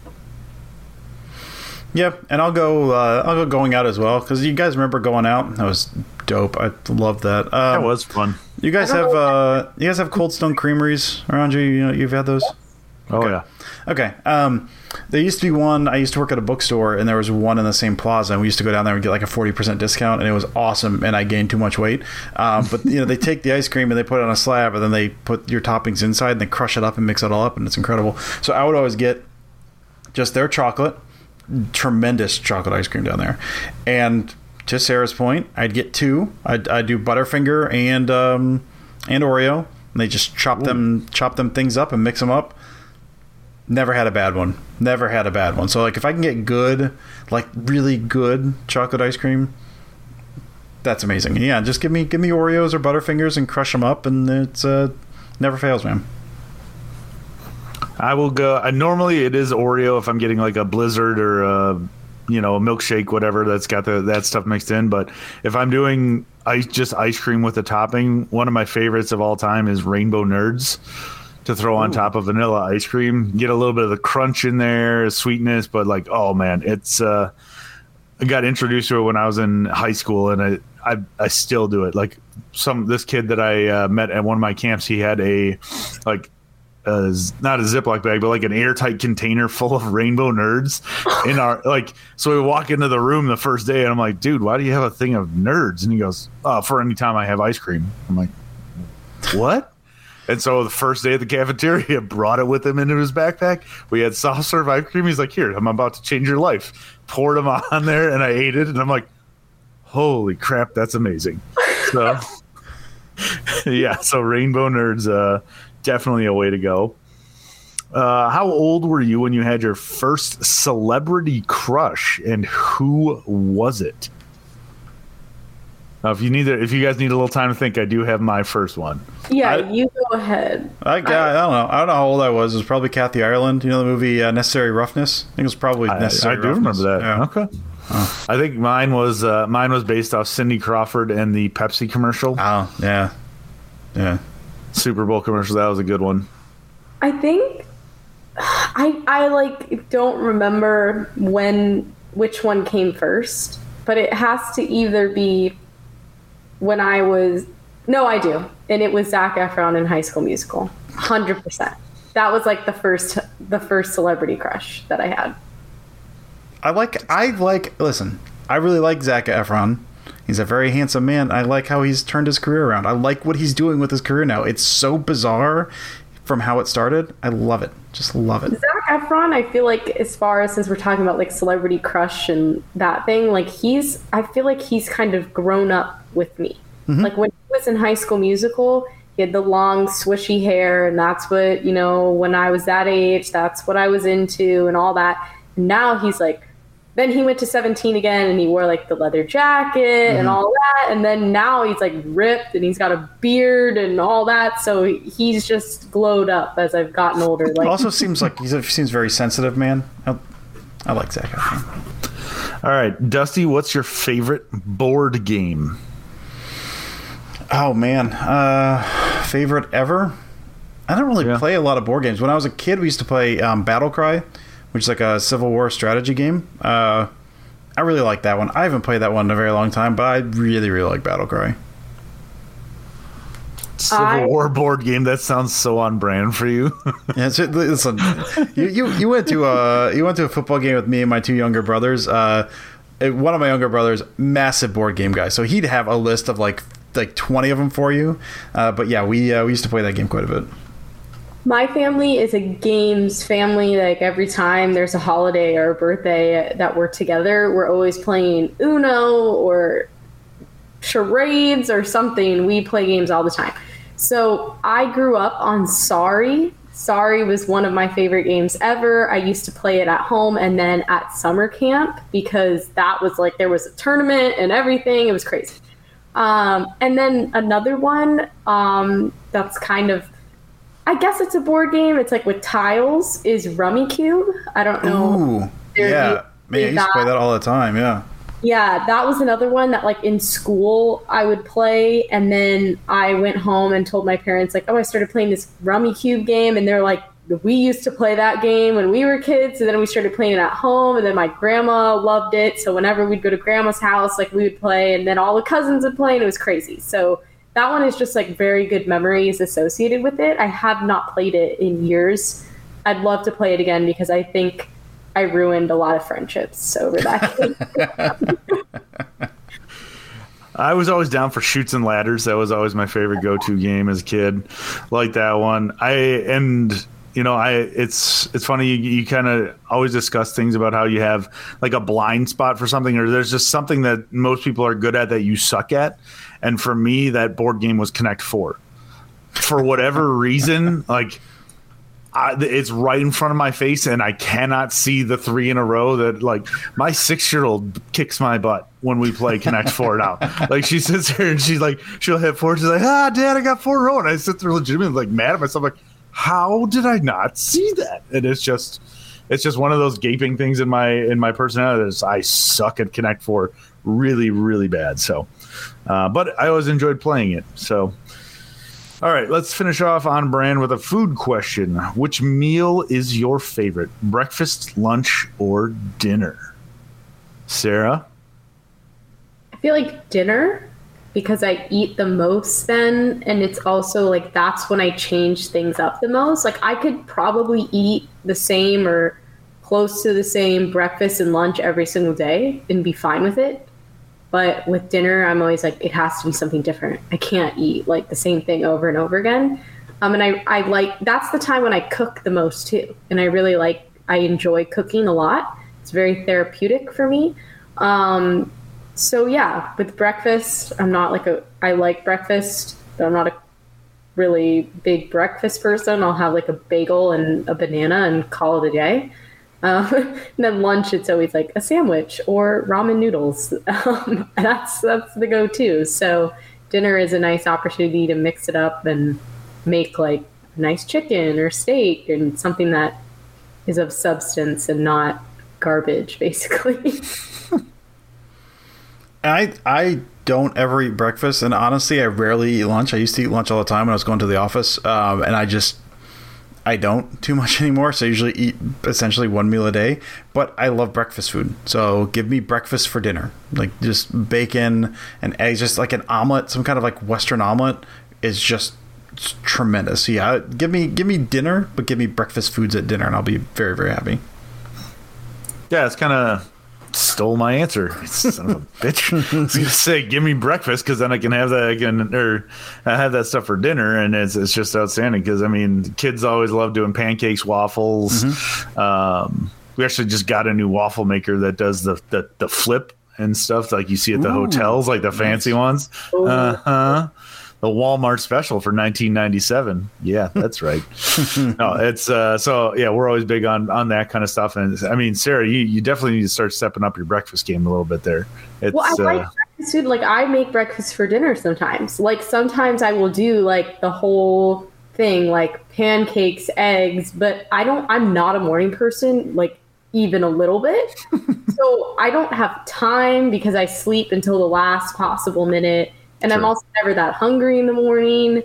Speaker 3: Yep, and I'll go. Uh, I'll go going out as well because you guys remember going out. That was dope. I love that. Um,
Speaker 1: that was fun.
Speaker 3: You guys have uh, you guys have Cold Stone Creameries around you. You know, you've had those.
Speaker 1: Oh
Speaker 3: okay.
Speaker 1: yeah.
Speaker 3: Okay. Um, there used to be one. I used to work at a bookstore, and there was one in the same plaza. And we used to go down there and get like a forty percent discount, and it was awesome. And I gained too much weight. Um, but you know, they take the ice cream and they put it on a slab, and then they put your toppings inside, and they crush it up and mix it all up, and it's incredible. So I would always get just their chocolate. Tremendous chocolate ice cream down there. And to Sarah's point, I'd get two. I'd, I'd do Butterfinger and um, and Oreo. And they just chop Ooh. them chop them things up and mix them up. Never had a bad one. Never had a bad one. So like if I can get good, like really good chocolate ice cream, that's amazing. Yeah, just give me give me Oreos or Butterfingers and crush them up, and it's uh, never fails, man.
Speaker 1: I will go. I, normally, it is Oreo if I'm getting like a Blizzard or a, you know, a milkshake, whatever that's got the, that stuff mixed in. But if I'm doing ice, just ice cream with a topping, one of my favorites of all time is Rainbow Nerds to throw on Ooh. top of vanilla ice cream. Get a little bit of the crunch in there, sweetness, but like, oh man, it's. Uh, I got introduced to it when I was in high school, and I I I still do it. Like some this kid that I uh, met at one of my camps, he had a like uh, not a Ziploc bag, but like an airtight container full of Rainbow Nerds in our like. So we walk into the room the first day, and I'm like, dude, why do you have a thing of Nerds? And he goes, oh, for any time I have ice cream. I'm like, what? And so the first day at the cafeteria, brought it with him into his backpack. We had soft serve ice cream. He's like, here, I'm about to change your life. Poured them on there, and I ate it, and I'm like, holy crap, that's amazing. So, yeah, so Rainbow Nerds, uh, definitely a way to go. Uh, how old were you when you had your first celebrity crush, and who was it? Uh, if you need, to, if you guys need a little time to think, I do have my first one.
Speaker 2: Yeah,
Speaker 3: I,
Speaker 2: you go ahead.
Speaker 3: I, I, I don't know. I don't know how old I was. It was probably Kathy Ireland. You know the movie uh, Necessary Roughness? I think it was probably Necessary
Speaker 1: I, I do
Speaker 3: Roughness.
Speaker 1: remember that.
Speaker 3: Yeah.
Speaker 1: Okay. Oh. I think mine was uh, mine was based off Cindy Crawford and the Pepsi commercial.
Speaker 3: Oh, yeah. Yeah.
Speaker 1: Super Bowl commercial. That was a good one.
Speaker 2: I think I I like don't remember when which one came first, but it has to either be when I was no, I do, and it was Zac Efron in High School Musical, one hundred percent. That was like the first the first celebrity crush that I had.
Speaker 3: I like I like listen. I really like Zac Efron. He's a very handsome man. I like how he's turned his career around. I like what he's doing with his career now. It's so bizarre from how it started. I love it. Just love it.
Speaker 2: Zac Efron, I feel like, as far as since we're talking about like celebrity crush and that thing, like he's, I feel like he's kind of grown up with me. Mm-hmm. Like when he was in High School Musical, he had the long swishy hair, and that's what, you know, when I was that age, that's what I was into and all that. And now he's like, then he went to seventeen again, and he wore like the leather jacket mm-hmm. and all that. And then now he's like ripped, and he's got a beard and all that. So he's just glowed up as I've gotten older. Like,
Speaker 3: also seems like he seems very sensitive, man. I, I like Zac Efron.
Speaker 1: All right, Dusty, what's your favorite board game?
Speaker 3: Oh man, uh, favorite ever? I don't really yeah. play a lot of board games. When I was a kid, we used to play um, Battle Cry, which is like a Civil War strategy game. Uh, I really like that one. I haven't played that one in a very long time, but I really, really like Battle Cry.
Speaker 1: Civil I... War board game. That sounds so on brand for you.
Speaker 3: Yeah, so, listen, you, you you went to a you went to a football game with me and my two younger brothers. Uh, one of my younger brothers, massive board game guy, so he'd have a list of like like twenty of them for you. Uh, but yeah, we uh, we used to play that game quite a bit.
Speaker 2: My family is a games family. Like every time there's a holiday or a birthday that we're together, we're always playing Uno or charades or something. We play games all the time. So I grew up on Sorry. Sorry was one of my favorite games ever. I used to play it at home and then at summer camp because that was like there was a tournament and everything. It was crazy. Um, and then another one um, that's kind of, I guess it's a board game. It's like with tiles. Is Rummikub? I don't know.
Speaker 3: Ooh, yeah, man, I used to play that all the time. Yeah,
Speaker 2: yeah, that was another one that like in school I would play, and then I went home and told my parents like, oh, I started playing this Rummikub game, and they're like, we used to play that game when we were kids, and then we started playing it at home, and then my grandma loved it, so whenever we'd go to grandma's house, like we would play, and then all the cousins would play, and it was crazy. So that one is just like very good memories associated with it. I have not played it in years. I'd love to play it again because I think I ruined a lot of friendships over that game.
Speaker 1: I was always down for Chutes and Ladders. That was always my favorite go-to game as a kid. Like that one. I and you know, I it's it's funny you, you kind of always discuss things about how you have like a blind spot for something, or there's just something that most people are good at that you suck at. And for me, that board game was Connect Four. For whatever reason, like I, it's right in front of my face, and I cannot see the three in a row. That like my six-year-old kicks my butt when we play Connect Four now. Like she sits there and she's like, she'll hit four. She's like, ah, Dad, I got four in a row, and I sit there legitimately like mad at myself, like, how did I not see that? And it's just, it's just one of those gaping things in my in my personality. Is I suck at Connect Four really, really bad. So. Uh, but I always enjoyed playing it. So, all right, let's finish off on brand with a food question. Which meal is your favorite? Breakfast, lunch, or dinner? Sarah?
Speaker 2: I feel like dinner, because I eat the most then, and it's also like that's when I change things up the most. Like I could probably eat the same or close to the same breakfast and lunch every single day and be fine with it. But with dinner, I'm always like, it has to be something different. I can't eat like the same thing over and over again. Um, and I, I like, that's the time when I cook the most too. And I really like, I enjoy cooking a lot. It's very therapeutic for me. Um, So yeah, with breakfast, I'm not like a, I like breakfast, but I'm not a really big breakfast person. I'll have like a bagel and a banana and call it a day. Uh, and then lunch, it's always like a sandwich or ramen noodles. Um, that's, that's the go-to. So dinner is a nice opportunity to mix it up and make like a nice chicken or steak and something that is of substance and not garbage, basically.
Speaker 3: I I don't ever eat breakfast, and honestly, I rarely eat lunch. I used to eat lunch all the time when I was going to the office, um, and I just I don't too much anymore. So I usually eat essentially one meal a day. But I love breakfast food, so give me breakfast for dinner, like just bacon and eggs, just like an omelet, some kind of like Western omelet is just it's tremendous. Yeah, give me give me dinner, but give me breakfast foods at dinner, and I'll be very very happy.
Speaker 1: Yeah, it's kind of. Stole my answer, son of a bitch. I was gonna say, give me breakfast because then I can have that again, or I have that stuff for dinner, and it's it's just outstanding. Because I mean, kids always love doing pancakes, waffles. Mm-hmm. Um, we actually just got a new waffle maker that does the the, the flip and stuff like you see at the Ooh, hotels, like the nice. fancy ones. Uh huh. The Walmart special for nineteen ninety-seven. Yeah, that's right. No, it's uh, so yeah, we're always big on on that kind of stuff. And I mean, Sarah, you, you definitely need to start stepping up your breakfast game a little bit there. It's,
Speaker 2: well, I
Speaker 1: uh,
Speaker 2: like breakfast food. Like I make breakfast for dinner sometimes. Like sometimes I will do like the whole thing, like pancakes, eggs. But I don't. I'm not a morning person. Like even a little bit. So I don't have time because I sleep until the last possible minute. And True. I'm also never that hungry in the morning.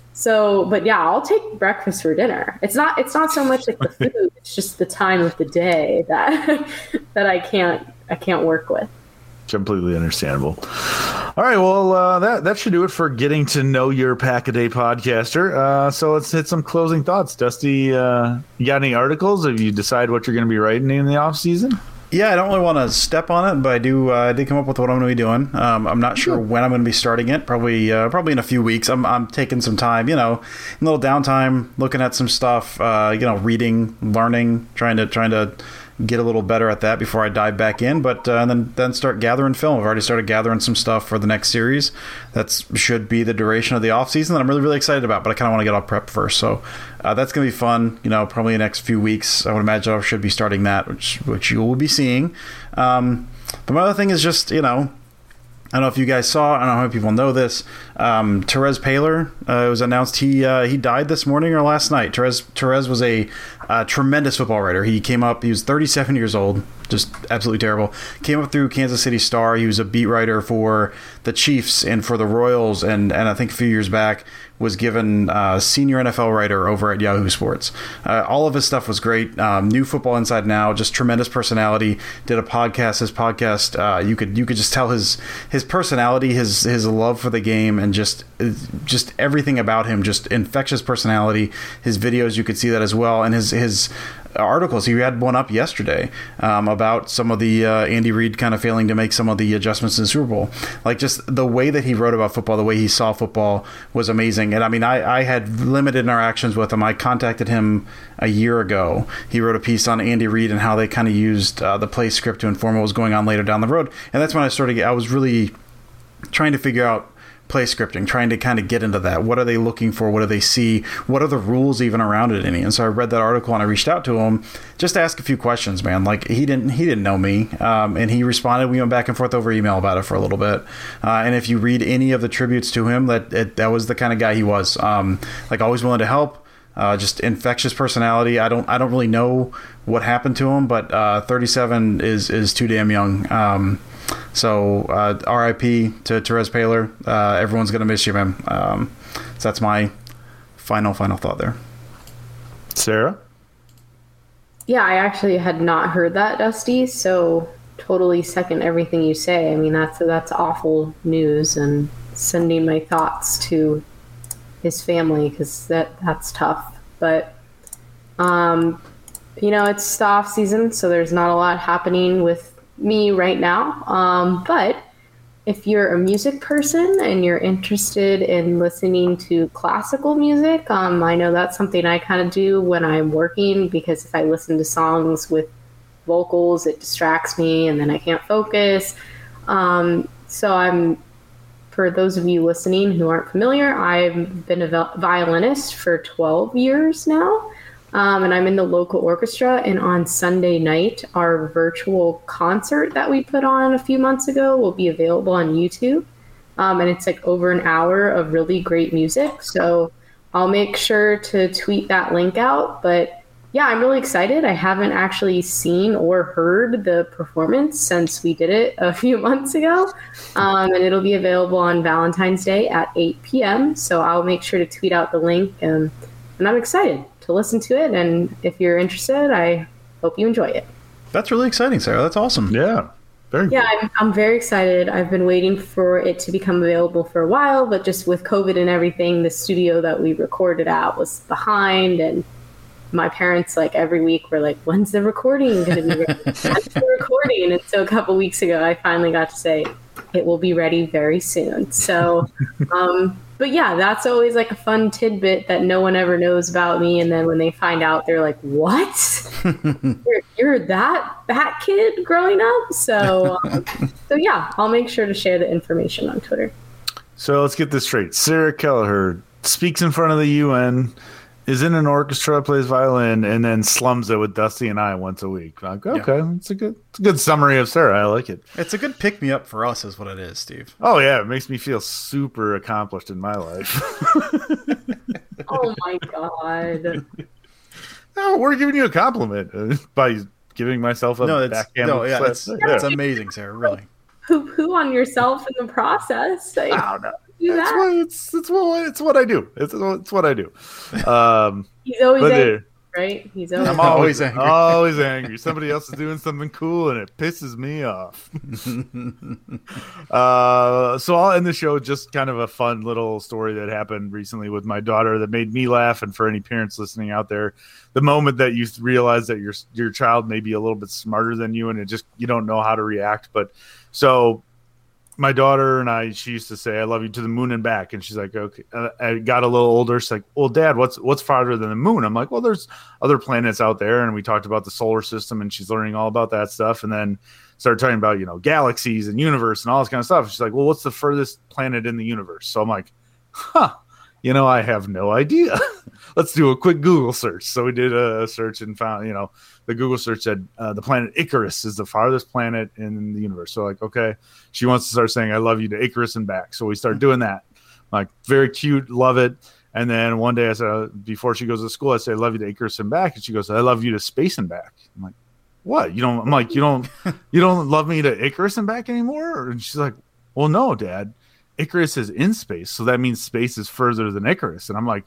Speaker 2: So, but yeah, I'll take breakfast for dinner. It's not, it's not so much like the food, it's just the time of the day that, that I can't, I can't work with.
Speaker 1: Completely understandable. All right. Well, uh, that, that should do it for getting to know your Pack-A-Day podcaster. Uh, so let's hit some closing thoughts. Dusty, uh, you got any articles? Have you decided what you're going to be writing in the off season?
Speaker 3: Yeah, I don't really want to step on it, but I do. Uh, I did come up with what I'm going to be doing. Um, I'm not sure when I'm going to be starting it. Probably, uh, probably in a few weeks. I'm, I'm taking some time, you know, a little downtime, looking at some stuff, uh, you know, reading, learning, trying to, trying to get a little better at that before I dive back in. But uh, and then, then start gathering film. I've already started gathering some stuff for the next series. That should be the duration of the off season that I'm really, really excited about. But I kind of want to get all prepped first. So uh, that's going to be fun. You know, probably the next few weeks. I would imagine I should be starting that, which which you will be seeing. Um, but my other thing is just, you know, I don't know if you guys saw. I don't know how many people know this. Um, Terez Paylor, uh, it was announced he uh, he died this morning or last night. Terez Terez was a uh, tremendous football writer. He came up. He was thirty-seven years old. Just absolutely terrible. Came up through Kansas City Star. He was a beat writer for the Chiefs and for the Royals, and and I think a few years back was given uh, senior N F L writer over at Yahoo Sports. Uh, all of his stuff was great. Um, knew Football Inside Now, just tremendous personality. Did a podcast. His podcast, uh, you could you could just tell his his personality, his his love for the game, and just just everything about him. Just infectious personality. His videos, you could see that as well, and his his. articles. He had one up yesterday um, about some of the uh, Andy Reid kind of failing to make some of the adjustments in the Super Bowl. Like just the way that he wrote about football, the way he saw football was amazing. And I mean, I, I had limited interactions with him. I contacted him a year ago. He wrote a piece on Andy Reid and how they kind of used uh, the play script to inform what was going on later down the road. And that's when I started, I was really trying to figure out play scripting, trying to kind of get into that. What are they looking for? What do they see? What are the rules even around it? Any? And so I read that article and I reached out to him just to ask a few questions, man. Like he didn't, he didn't know me. Um, and he responded. We went back and forth over email about it for a little bit. Uh, and if you read any of the tributes to him, that it, that was the kind of guy he was. Um, like always willing to help. Uh, just infectious personality. I don't, I don't really know what happened to him, but uh, thirty-seven is is too damn young. Um, So uh, R I P to Terez Paylor. Uh, everyone's going to miss you, man. Um, so that's my final, final thought there.
Speaker 1: Sarah?
Speaker 2: Yeah, I actually had not heard that, Dusty. So totally second everything you say. I mean, that's that's awful news, and sending my thoughts to his family, because that that's tough. But um, you know, it's the off season, so there's not a lot happening with me right now. Um, but if you're a music person and you're interested in listening to classical music, um, I know that's something I kind of do when I'm working, because if I listen to songs with vocals, it distracts me and then I can't focus. Um, so I'm, for those of you listening who aren't familiar, I've been a violinist for twelve years now. Um, and I'm in the local orchestra, and on Sunday night, our virtual concert that we put on a few months ago will be available on YouTube. Um, and it's like over an hour of really great music. So I'll make sure to tweet that link out. But yeah, I'm really excited. I haven't actually seen or heard the performance since we did it a few months ago. Um, and it'll be available on Valentine's Day at eight p.m. So I'll make sure to tweet out the link, and, and I'm excited to listen to it. And if you're interested, I hope you enjoy it.
Speaker 3: That's really exciting, Sarah. That's awesome.
Speaker 1: Yeah. Very
Speaker 2: yeah,
Speaker 1: cool.
Speaker 2: I'm, I'm very excited. I've been waiting for it to become available for a while, but just with COVID and everything, the studio that we recorded at was behind, and my parents, like, every week were like, when's the recording going to be ready? When's the recording? And so a couple weeks ago, I finally got to say it will be ready very soon. So, um, but yeah, that's always like a fun tidbit that no one ever knows about me. And then when they find out, they're like, what? you're, you're that, that kid growing up? So, um, so yeah, I'll make sure to share the information on Twitter.
Speaker 1: So let's get this straight. Sarah Kelleher speaks in front of the U N, is in an orchestra, plays violin, and then slums it with Dusty and I once a week. Like, okay, yeah. it's a good, it's a good summary of Sarah. I like it.
Speaker 3: It's a good pick me up for us, is what it is, Steve.
Speaker 1: Oh yeah, it makes me feel super accomplished in my life.
Speaker 2: Oh my god!
Speaker 1: No, we're giving you a compliment uh, by giving myself a
Speaker 3: no,
Speaker 1: backhand.
Speaker 3: No, yeah, it's,
Speaker 1: yeah.
Speaker 3: it's amazing, Sarah. Really.
Speaker 2: Poo poo on yourself in the process. Like,
Speaker 1: I don't know.
Speaker 2: Do
Speaker 1: It's
Speaker 2: that.
Speaker 1: what, it's, it's, what, it's what I do. It's, it's what I do. Um,
Speaker 2: He's always angry,
Speaker 1: uh,
Speaker 2: right? He's always
Speaker 1: I'm
Speaker 2: angry.
Speaker 1: always,
Speaker 3: always angry.
Speaker 1: always angry. Somebody else is doing something cool, and it pisses me off. uh, so I'll end the show with just kind of a fun little story that happened recently with my daughter that made me laugh. And for any parents listening out there, the moment that you realize that your your child may be a little bit smarter than you, and it just you don't know how to react. But so. My daughter and I, she used to say, I love you to the moon and back. And she's like, okay. Uh, I got a little older. She's like, well, Dad, what's what's farther than the moon? I'm like, well, there's other planets out there. And we talked about the solar system, and she's learning all about that stuff. And then started talking about, you know, galaxies and universe and all this kind of stuff. She's like, well, what's the furthest planet in the universe? So I'm like, huh, you know, I have no idea. Let's do a quick Google search. So we did a search and found, you know, the Google search said uh, the planet Icarus is the farthest planet in the universe. So like, okay, she wants to start saying, I love you to Icarus and back. So we start doing that. Like, very cute. Love it. And then one day I said, uh, before she goes to school, I say, I love you to Icarus and back. And she goes, I love you to space and back. I'm like, what? You don't, I'm like, you don't, you don't love me to Icarus and back anymore? And she's like, well, no, Dad, Icarus is in space. So that means space is further than Icarus. And I'm like,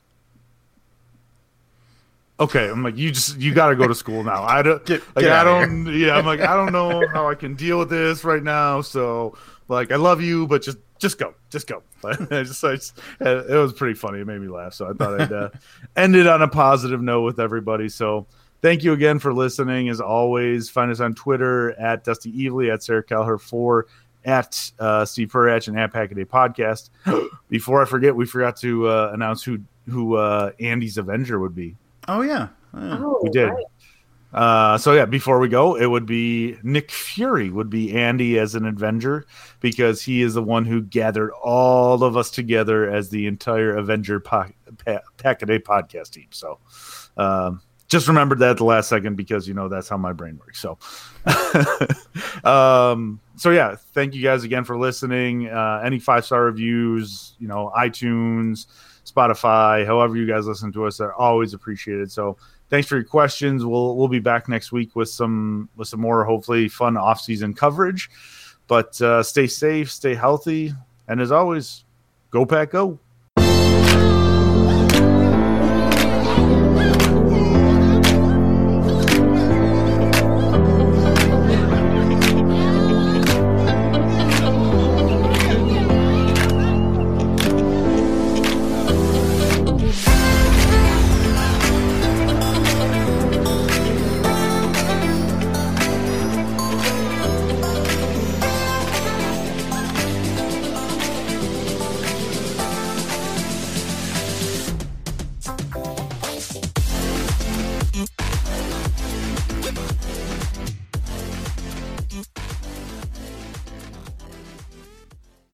Speaker 1: okay, I'm like, you just you got to go to school now. I don't
Speaker 3: get,
Speaker 1: like
Speaker 3: get
Speaker 1: I
Speaker 3: out
Speaker 1: don't yeah, I'm like I don't know how I can deal with this right now. So like I love you, but just just go. Just go. But I just, I just it was pretty funny. It made me laugh. So I thought I'd uh, end it on a positive note with everybody. So thank you again for listening. As always, find us on Twitter at Dusty Evely, at Sarah Kelleher four, at uh, Steve Perhatch, and at Packaday Podcast. Before I forget, we forgot to uh, announce who who uh, Andy's Avenger would be.
Speaker 3: Oh, yeah. yeah.
Speaker 2: Oh,
Speaker 1: We did.
Speaker 2: right.
Speaker 1: Uh, so, yeah, before we go, it would be Nick Fury would be Andy as an Avenger, because he is the one who gathered all of us together as the entire Avenger pa- pa- Pack-A-Day podcast team. So um, just remembered that at the last second, because, you know, that's how my brain works. So, um, so yeah, thank you guys again for listening. Uh, any five-star reviews, you know, iTunes, Spotify, however you guys listen to us, are always appreciated. So thanks for your questions. We'll we'll be back next week with some with some more hopefully fun off-season coverage. But uh, stay safe, stay healthy, and as always, go Pack Go.